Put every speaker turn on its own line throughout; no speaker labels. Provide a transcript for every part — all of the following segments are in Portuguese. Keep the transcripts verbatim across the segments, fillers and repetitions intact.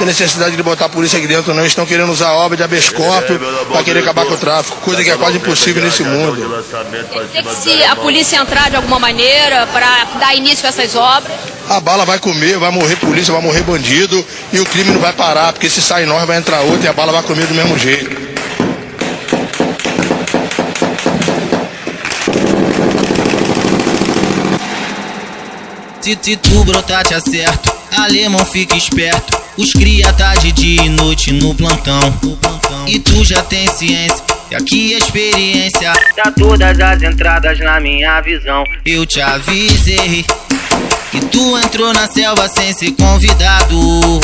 tem necessidade de botar a polícia aqui dentro, não. Eles estão querendo usar a obra de habeas corpus para querer acabar com o tráfico, coisa que é quase impossível nesse mundo.
Quer dizer que se a polícia entrar de alguma maneira para dar início a essas obras,
a bala vai comer, vai morrer polícia, vai morrer bandido e o crime não vai parar, porque se sai nós vai entrar outro e a bala vai comer do mesmo jeito.
Se, se tu brotar te acerto, alemão fica esperto. Os cria tá de dia e noite no plantão. E tu já tem ciência, e aqui a experiência dá todas as entradas na minha visão. Eu te avisei que tu entrou na selva sem ser convidado.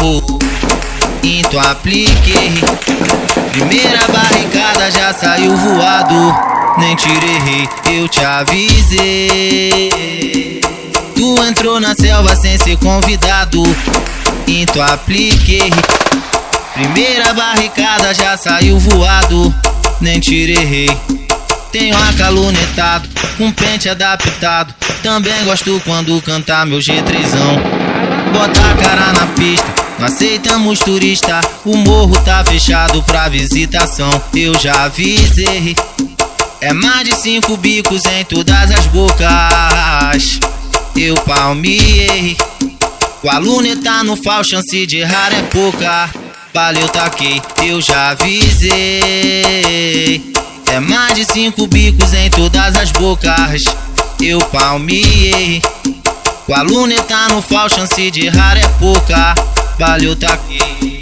Então apliquei, primeira barricada já saiu voado. Nem tirei, eu te avisei. Tu entrou na selva sem ser convidado, então apliquei. Primeira barricada já saiu voado, nem tirei. Tenho acalunetado, com pente adaptado. Também gosto quando cantar meu G trêsão. Bota a cara na pista, não aceitamos turista. O morro tá fechado pra visitação. Eu já avisei, é mais de cinco bicos em todas as bocas. Eu palmiei, o aluno tá no fal, chance de errar é pouca. Valeu, taquei, eu já avisei. É mais de cinco bicos em todas as bocas. Eu palmiei, o aluno tá no fal, chance de errar é pouca. Valeu, taquei.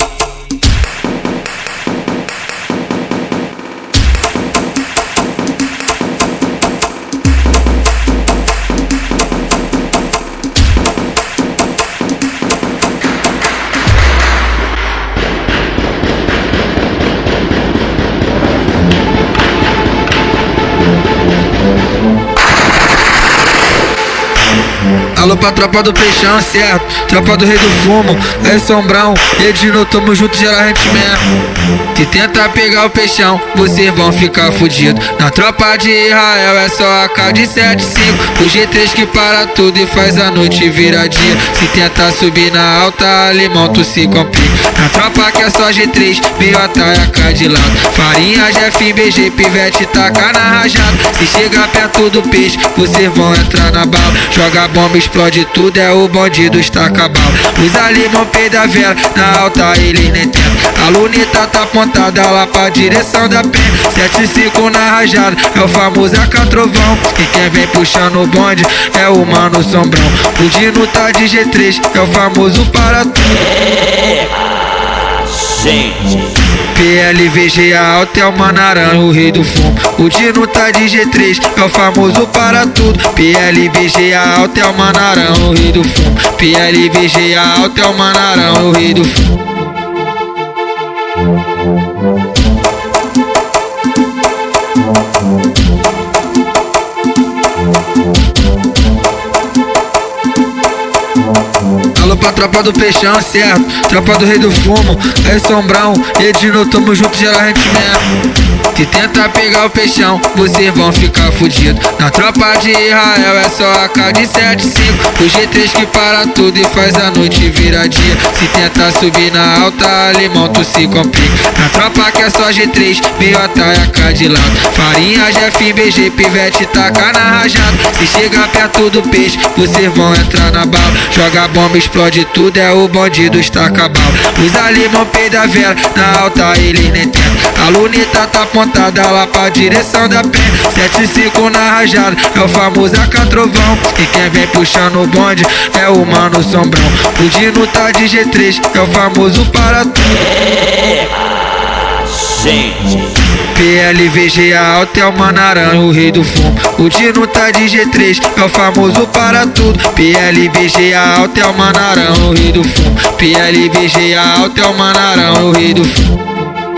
Alô pra tropa do peixão, certo? Tropa do rei do fumo, é sombrão. Edino, tamo junto, geralmente mesmo. Se tentar pegar o peixão, vocês vão ficar fudidos. Na tropa de Israel é só A K de setenta e cinco. O G três que para tudo e faz a noite virar dia. Se tentar subir na alta, limão tu se complica. Na tropa que é só G três, meio atrás A K de lado. Farinha, Jeff, B G, pivete, taca na rajada. Se chegar perto do peixe, vocês vão entrar na bala. Joga bomba, explode tudo, é o bonde dos taca-bala. Usa limão, peida vela, na alta eles nem tentam. A luneta tá apontada lá pra direção da pena. sete e cinco na rajada, é o famoso A K trovão. E quem vem puxando o bonde é o mano sombrão. O Dino tá de G três, é o famoso para tudo.
Gente,
P L V G alto é o Manaranha, o rei do fumo. O Dino tá de G três, é o famoso para tudo. P L V G alto é o Manaranha, o rei do fumo. P L V G alto é o Manaranha, o rei do fumo. Alô pra tropa do peixão, certo? Tropa do rei do fumo, é sombrão. Edino, tamo junto, geralmente mesmo. Se tentar pegar o peixão, vocês vão ficar fudidos. Na tropa de Israel é só A K de setenta e cinco. O G três que para tudo e faz a noite virar dia. Se tentar subir na alta, limão tu se complica. Na tropa que é só G três, meio atrás A K de lado. Farinha, Jeff, B G, pivete, taca na rajada. Se chegar perto do peixe, vocês vão entrar na bala. Joga bomba, explode tudo, é o bonde dos taca-bala. Usa limão, peida vela, na alta eles nem tentam. A luneta tá apontada lá pra direção da pena. sete e cinco na rajada, é o famoso A K trovão. E quem vem puxando o bonde é o mano sombrão. O Dino tá de G três, é o famoso para tudo.
gente,
P L V G alto é o Manaranha, o rei do fumo. O Dino tá de G três, é o famoso para tudo. P L V G alto é o Manaranha, o rei do fumo. P L V G alto é o Manaranha, o rei do fumo.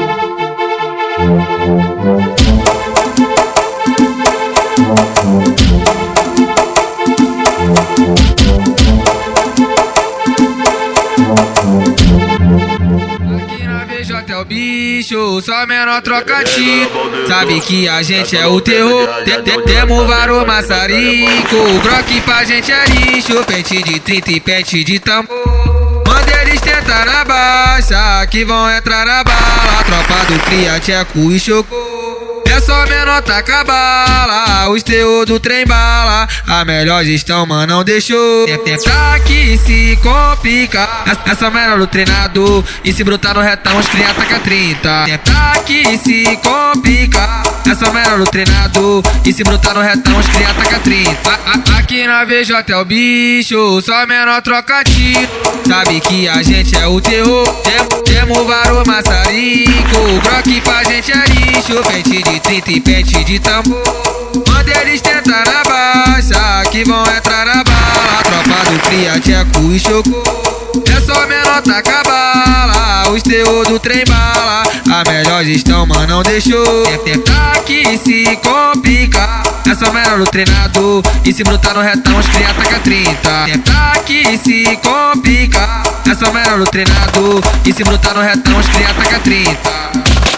Aqui na V J é o bicho, só menor troca tiro. Sabe que a gente é o terror. Tem- tem- Temos varô maçarico. O Glock pra gente é lixo. Pente de trinta e pente de tambor. Manda eles ter tenta na baixa, que vão entrar na bala. Tropa do cria, tcheco e chocou. É só menor taca bala, os teor do trem bala. A melhor gestão, mano, não deixou. Tentar que se complica. Essa menor do treinador. E se brotar no retão, os cria taca trinta. Tentar que se complica. Essa menor do treinador. E se brotar no retão, os cria taca trinta. Aqui na V J é o bicho, só menor troca tiro. Sabe que a gente é o terror. Temos vários maçarico. Groque pra gente é lixo. Pente de trinta e pente de tambor. Quando eles tentar na baixa, que vão entrar na bala. Tropa do cria, tcheco e chocou. É só menor taca bala, os teor do trem bala. A melhor gestão, mano, não deixou. Tentar que se complica. Essa menor do treinador. E se brotar no retão, os cria taca trinta. Tentar que se complica. Essa menor do treinador. E se brotar no retão, os cria taca trinta.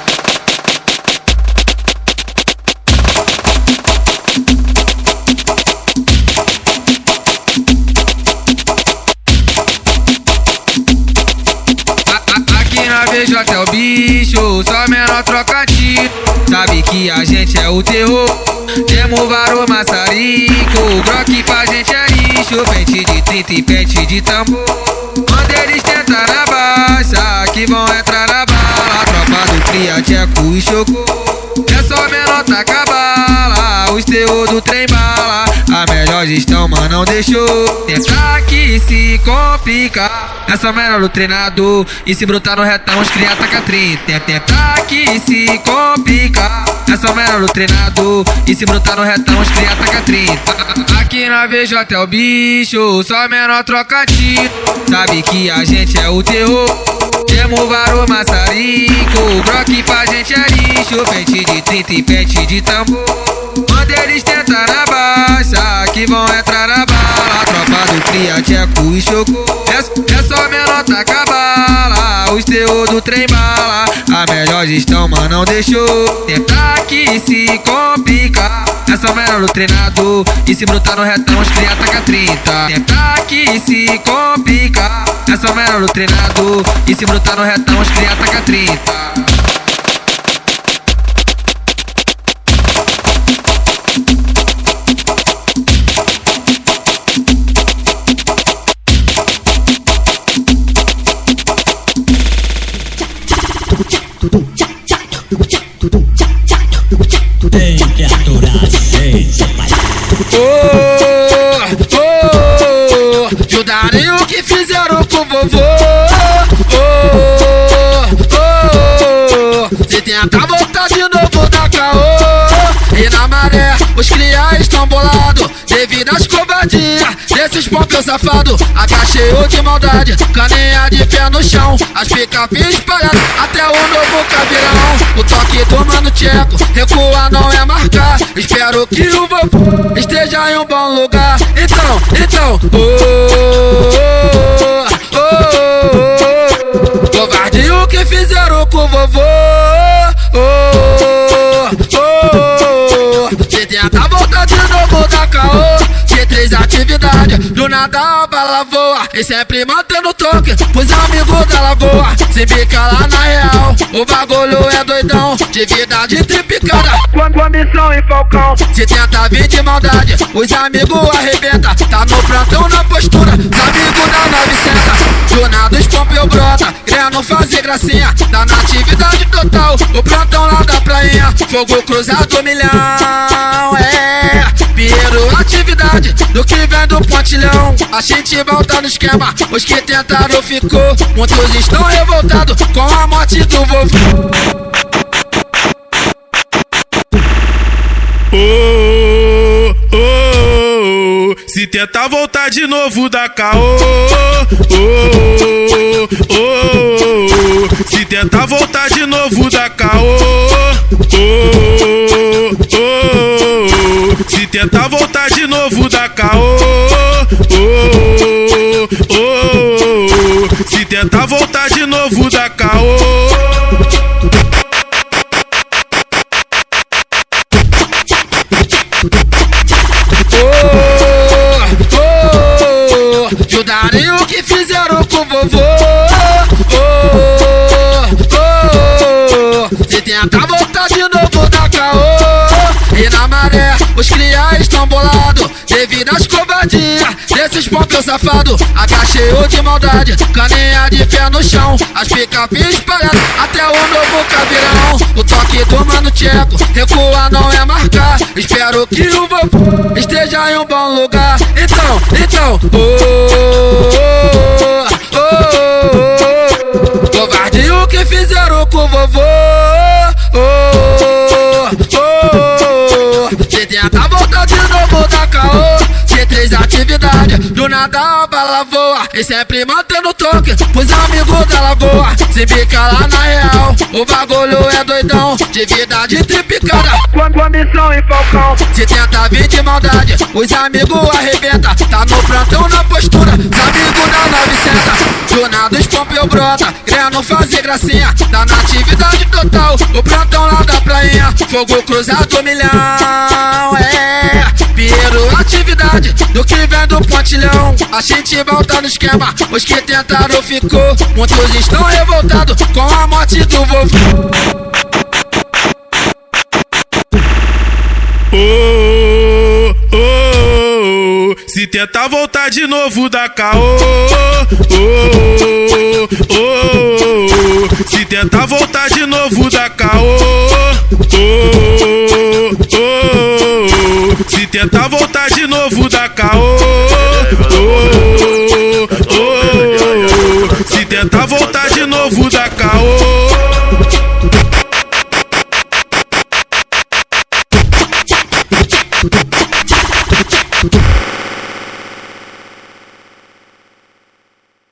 V J é o bicho, só menor troca tiro. Sabe que a gente é o terror. Temos vários maçarico. Groque pra gente é lixo. Pente de trinta e pente de tambor. Quando eles tentar na baixa, que vão entrar na bala. Tropa do cria, tcheco e chocou. É só menor taca bala, os teor do trem bala. A melhor gestão, mano, não deixou. Tentar que se complica. Essa menor do treinador. E se brotar no retão, os cria taca trinta. Tentar que se complica. Essa menor do treinador. E se brotar no retão, os cria taca trinta. Aqui na V J é o bicho, só menor troca tiro. Sabe que a gente é o terror. Temos vários maçarico. Groque pra gente é lixo. Pente de trinta e pente de tambor. Quando eles tentar na baixa, que vão entrar na bala. Tropa do cria, tcheco e chocou. É, é só menor taca bala, os teor do trem bala. A melhor gestão, mano, não deixou. Tentar que se complica. Essa menor do treinador. E se brotar no retão, os cria taca trinta. Tentar que se complica. Essa menor do treinador. E se brotar no retão, os cria taca trinta.
Tem que aturar gente,
oh, oh, Judarem o que fizeram com o vovô. Oh, oh, se tentar voltar de novo da caô. E na maré, os cria estão bolados devido às covardias desses pompeu safado. H cheio de maldade, caninha de pé no chão, as picape espalhadas até o novo caveirão. O toque do mano tcheco, recuar não é marcar. Espero que o vovô esteja em um bom lugar. Então, então, oh, oh, oh, oh. Covarde o que fizeram com o vovô. Oh, oh, oh. Se tentar voltar de novo da caô. De três atividades, do nada a bala voa. E sempre mantendo toque pros amigos da lagoa. Se bica lá na real, o bagulho é doidão. De vida de tripicada, com a missão em falcão. Se tenta vir de maldade, os amigos arrebenta. Tá no plantão na postura, os amigos da novecentos. Do nada os pompeu brota, querendo fazer gracinha. Tá na atividade total, o plantão lá da prainha. Fogo cruzado milhão, é Pinheiro atividade, do que vem do pontilhão. A gente volta no esquema, os que tentaram ficou. Muitos estão revoltados com a morte do vovô.
Oh, oh, oh, se tentar voltar de novo da caô. Oh, oh, oh, se tentar voltar de novo da caô. Oh, oh, oh, se tentar voltar de novo da caô. Oh, oh, oh, se tentar voltar de novo da caô.
Judarem o que fizeram com o vovô. tenta voltar de novo da caô. E na maré, os cria estão bolados devido às covardias desses pompeu safado. H cheio de maldade, caninha de pé no chão, as picape espalhadas até o novo caveirão. O toque do mano Tcheco, recuar não é marcar. Espero que o vovô esteja em um bom lugar. Então, então, oh, oh, oh, oh, oh. Covarde o que fizeram com o vovô. Oh, oh, oh. Se tenta voltar de novo da caô, se três atividades, do nada a bala voa. E sempre mantendo toque pros amigos da lagoa. Se bica lá na real, o bagulho é doidão, de vida de tripicada, com missão e falcão. Se tenta vir de maldade, os amigos arrebenta. Tá no plantão na postura, os amigos da novecentos. Do nada os pompeu brota, querendo fazer gracinha. Tá na atividade total, o plantão lá da prainha. Fogo cruzado milhão, é Pinheiro, atividade do que vem do pontilhão. A gente volta no esquema, os que tentaram ficou. Muitos estão revoltados com a morte do vovô.
Oh, oh, oh, se tentar voltar de novo da caô. Oh, oh, oh, se tentar voltar de novo da caô. Oh, oh, oh, se tentar voltar de novo da caô. Oh, oh, oh, se tentar voltar de novo da caô.